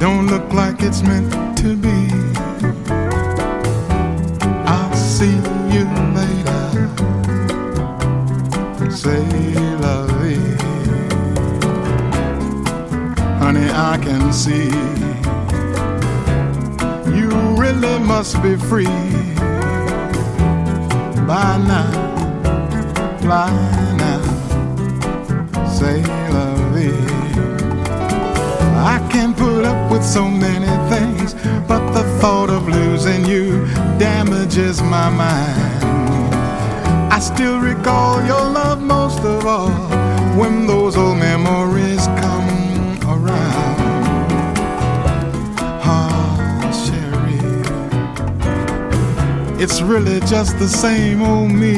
don't look like it's meant to be. I'll see you later. Say la vie. Honey, I can see you really must be free. By now, fly now. Say la vie. I can put up with so many things, but the thought of losing you damages my mind. I still recall your love most of all when those old memories come around. Oh, Sherry, it's really just the same old me.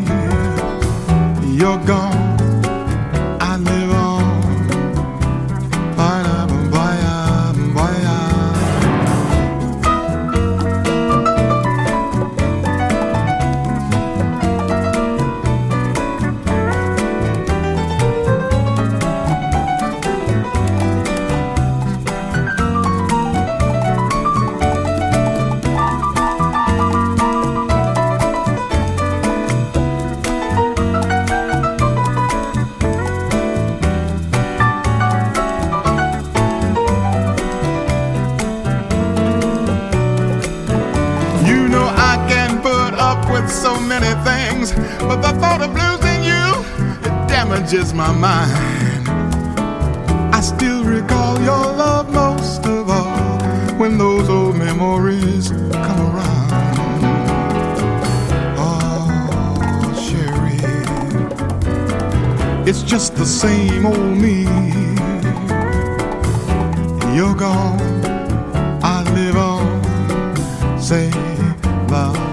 You're gone, I live on. So many things, but the thought of losing you, it damages my mind. I still recall your love most of all when those old memories come around. Oh, Sherry, it's just the same old me. You're gone, I live on. Say love.